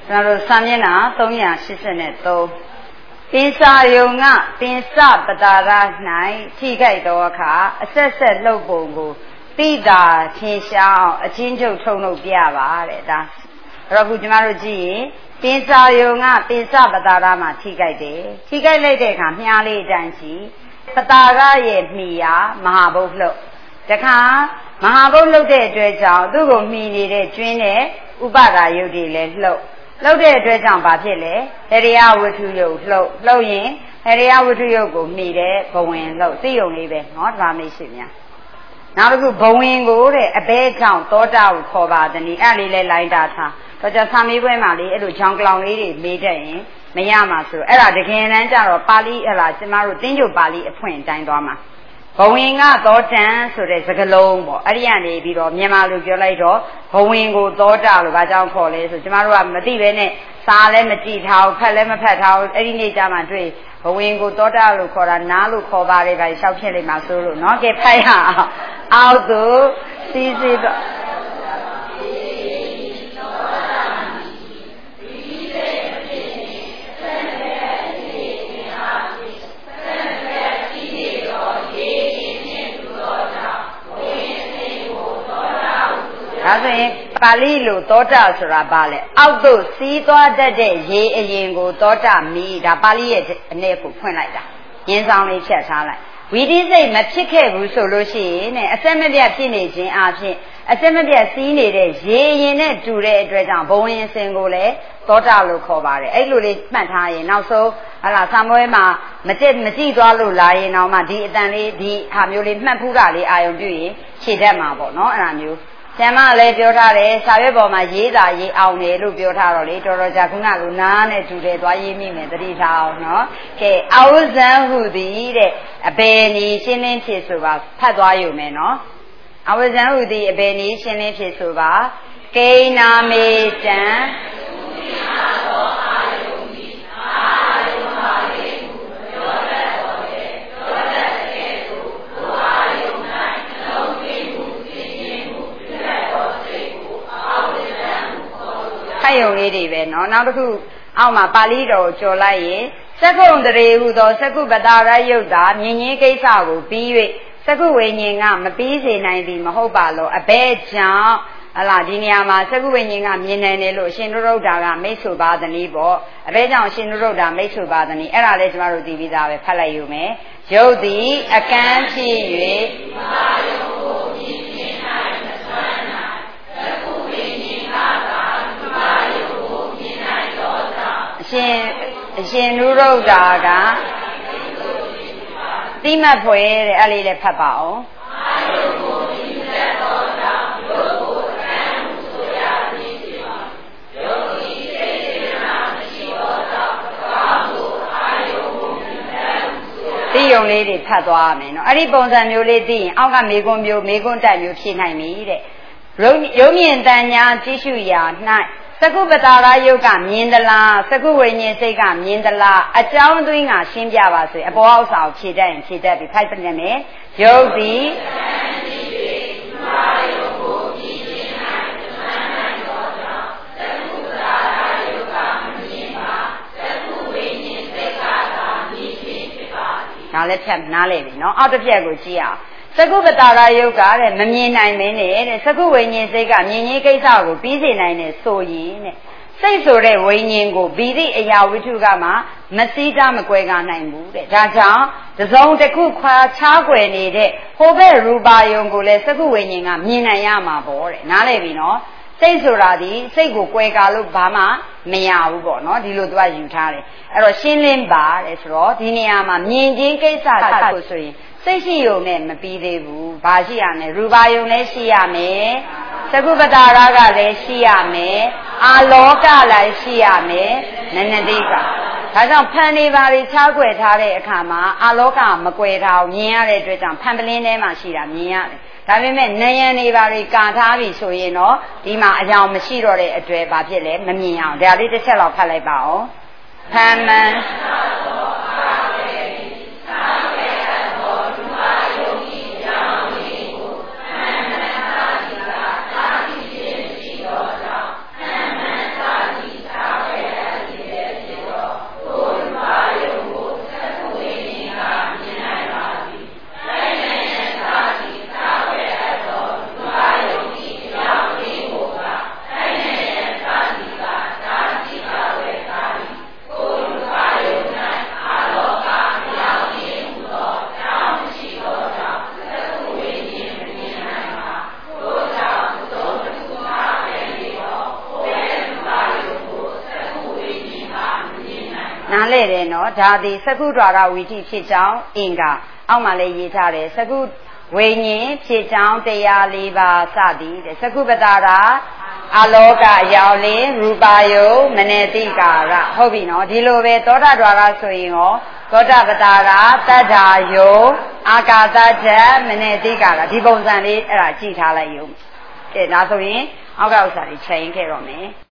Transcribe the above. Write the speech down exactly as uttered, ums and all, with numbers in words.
ကျွန်တော်တို့စာမျက်နှာသုံးရာရှစ်ဆယ်သုံးပင်စာယုံကပင်စပတာရ၌ထိခိုက်သောအခါအဆက်ဆက်လှုပ်ပုံကိုတိတာထင်ရှားအောင်အချင်းချုပ်ထုံလုပ်ပြပါတဲ့ဒါအဲ့တော့ခုကျမတို့ကြည့်ရင်ပင်စာယုံကပင်စပတာရမှာထိခိုက်တယ်ထိခိုက်လိုက်တဲ့အခါမြားလေးအတိုင်းကြည့်ပတာရရဲ့မှီရာမဟာဘုတ်လှုပ်တခါမဟာဘုတ်လှုပ်တဲ့အတွက်ကြောင့်သူ့ကိုမှီနေတဲ့ကျွင်းတဲ့ဥပဒါယုတ်တွေလည်းလှုပ်လှုပ်တဲ့အတွက်ကြောင့်ဘာဖြစ်လဲဟရိယဝတ္ထုယုတ်လှုပ်လှုပ်ရင်ဟရိယဝတ္ထုယုတ်ကိုမှီတဲ့ဘဝင်လှုပ်သိုံလေးပဲเนาะဒါမှမရှိများနောက်တစ်ခုဘဝင်ကိုတဲ့အဘဲကြောင့်သောတာကိုခေါ်ပါသည်အဲ့လေးလဲလိုင်းတာထားတော့じゃစာမေးပွဲမှာလေအဲ့လိုချောင်းကလောင်လေးတွေမေးတတ်ရင်မရမှာဆိုအဲ့ဒါတကယ်တမ်းကျတော့ပါဠိဟလာကျမတို့တင်းကျုပ်ပါဠိအဖွင့်တိုင်းသွားမှာဘဝင်ကသောတံဆိုတဲ့စကားလုံးပေါ့အဲ့ဒီကနေပြီးတော့မြန်မာလိုပြောလိုက်တော့ဘဝင်ကိုသောတာလို့ဘာကြောင့်ခေါ်လဲဆိုကျမတို့ကမသိပဲနဲ့စာလည်းမကြည့်ထားဘူးဖတ်လည်းမဖတ်ထားဘူးအဲ့ဒီနေ့ကျမှတွေ့ဘဝင်ကိုသောတာလို့ခေါ်တာနားလို့ခေါ်ပါတယ်ဗျာရှောက်ဖြစ်လိမ့်မှာဆိုလို့เนาะကဲဖတ်ရအောင်အောက်သို့စီးစီးတော့ဒါဆိုရင်ပါဠိလိုသောတာဆိုတာဘာလဲအောက်သို့စီးသွားတတ်တဲ့ရေအရင်ကိုသောတာမီဒါပါဠိရဲ့အနေကိုဖွင့်လိုက်တာရင်းဆောင်လေးဖြတ်ထားလိုက်ဝီတိစိတ်မဖြစ်ခဲ့ဘူးဆိုလို့ရှိရင်နဲ့အဆက်မပြတ်ဖြစ်နေခြင်းအပြင်အဆက်မပြတ်စီးနေတဲ့ရေရင်နဲ့တူတဲ့အတွက်ကြောင့်ဘဝင်စင်ကိုလည်းသောတာလို့ခေါ်ပါတယ်အဲ့လိုလေးမှတ်ထားရင်နောက်ဆုံးဟာလာစာမွေးမှာမကြည့်မကြည့်သွားလို့လာရင်တော့မှဒီအတန်လေးဒီဟာမျိုးလေးမှတ်ဖူးတာလေးအာယုံပြုရင်ခြေတတ်မှာပေါ့နော်အဲ့ဒါမျိုးဆရာမလည်းပြောထားတယ်စာရွက်ပေါ်မှာရေးတာရေးအောင်တယ်လို့ပြောထားတော့လေတော်တော်ကြာခုနကလူနာနဲ့တူတယ်သွားရေးမိမယ်တတိထားအောင်နော်ကဲအာဝဇံဟုသည်တဲ့အဘယ်နည်းရှင်းလင်းဖြစ်ဆိုပါဖတ်သွားယူမယ်နော်အာဝဇံဟုသည်အဘယ်နည်းရှင်းလင်းဖြစ်ဆိုပါကိဏ္နာမေတံယုံလေးတွေပဲเนาะနောက်တစ်ခုအောက်မှာပါဠိတော်ကိုကြော်လိုက်ရင်သက္ကုံတရေဟုသောသက္ကုပတာရယုတ်တာမြင်ကြီးကိစ္စကိုပြီး၍သက္ကုဝိညာဉ်ကမပြီးစေနိုင်သည်မဟုတ်ပါလို့အဘဲကြောင့်ဟလာဒီနေရာမှာသက္ကုဝိညာဉ်ကမြင်နိုင်တယ်လို့အရှင်နုရုဒ္ဓကမိတ်ဆိုပါသနည်းပေါ့အဘဲကြောင့်အရှင်နုရုဒ္ဓမိတ်ဆိုပါသနည်းအဲ့ဒါလည်းကျမတို့သိပြီးသားပဲဖတ်လိုက်ယူမယ်ယုတ်သည်အကန့်ဖြစ်၍မာယုံကိုမြင်မြင်၌မစွမ်းနိုင်သက္ကုဝိညာဉ်ကအရှင်အရှင်နုရုဒ္ဓကတိမတ်ဖွယ်တဲ့အဲ့လေးလည်းဖတ်ပါအောင်အာယုကိုမြင်တတ်သောကြောင့်ယုတ်ကိုအကန့်မှုဆိုရသည်ဖြစ်ပါယုတ်ဤစိတ်စေနာမရှိသောကြောင့်ကောင်းမှုအာယုကိုမြင်တတ်ဆိုရသိယုံလေးတွေဖတ်သွားမယ်နော်အဲ့ဒီပုံစံမျိုးလေးသိရင်အောက်ကမေကွန်းမျိုးမေကွန်းတိုက်မျိုးဖြည့်နိုင်ပြီတဲ့ရုံမြင့်တန်ညာကြည့်ရှုရာ၌သက္ကုပတာရယုတ်ကမြင်သလားသက္ကုဝိညာဉ်စိတ်ကမြင်သလားအကြောင်းသွင်းကရှင်းပြပါစေအပေါ်အောက်စာကိုဖြည့်တတ်ရင်ဖြည့်တတ်ပြီးဖိုက်ပြနေမယ်ယုတ်သည်ဒါလည်းဖြတ်နားလေပြီနော်အောက်တစ်ဖြတ်ကိုကြည့်အောင်သက္ကုပတာရယုတ်ကတဲ့မမြင်နိုင်မင်းနဲ့တဲ့သက္ကုဝိညာဉ်စိတ်ကမြင်ကြီးကိစ္စကိုပြီးစေနိုင်တယ်ဆိုရင်တဲ့စိတ်ဆိုတဲ့ဝိညာဉ်ကိုဗီတိအရာဝိထုကမှမစည်းတာမကွဲကားနိုင်ဘူးတဲ့ဒါကြောင့်တစုံတစ်ခုခွာခြားကွယ်နေတဲ့ဟိုဘက်ရူပါယုံကိုလည်းသက္ကုဝိညာဉ်ကမြင်နိုင်ရမှာပေါ့တဲ့နားလည်ပြီနော်စိတ်ဆိုတာဒီစိတ်ကိုကွဲကားလို့ဘာမှမရဘူးပေါ့နော်ဒီလိုသူကယူထားတယ်အဲ့တော့ရှင်းလင်းပါတဲ့ဆိုတော့ဒီနေရာမှာမြင်ချင်းကိစ္စကိုဆိုရင်စိတ်ရှိယုံနဲ့မပြီးသေးဘူး။ဘာရှိရမလဲ။ရူပါယုံလည်းရှိရမယ်။သက္ကုပတာရကလည်းရှိရမယ်။အာလောကလည်းရှိရမယ်။နနတိက။ဒါကြောင့်ဖန်နေပါတွေခြားကွယ်ထားတဲ့အခါမှာအာလောကမကွယ်ထားမြင်ရတဲ့အတွက်ကြောင့်ဖန်ပလင်းထဲမှာရှိတာမြင်ရတယ်။ဒါပေမဲ့နယံနေပါတွေကာထားပြီဆိုရင်တော့ဒီမှာအကြောင်းမရှိတော့တဲ့အတွက်ဘာဖြစ်လဲမမြင်အောင်။ဒါလေးတစ်ချက်လောက်ဖတ်လိုက်ပါဦး။ဖန်မန်နားလေတယ်နော်ဒါသည်သကုဒ္ဒရာဝီတိဖြစ်ကြောင်းအင်္ဂါအောက်မှာလည်းရေးထားတယ်သကုဝိညာဉ်ဖြစ်ကြောင်းတရား၄ပါးစသည်တဲ့သကုပတာရာအလောကရောက်လင်ရူပါယုမနေတိကာရဟုတ်ပြီနော်ဒီလိုပဲသောတာဒွါရဆိုရင်ရောသောတာပတာရာတတ္ထာယုအာကာသချက်မနေတိကာရဒီပုံစံလေးအဲ့ဒါကြည့်ထားလိုက်ယူကဲဒါဆိုရင်အောက်ကဥစ္စာလေးချိန်ခဲ့တော့မယ်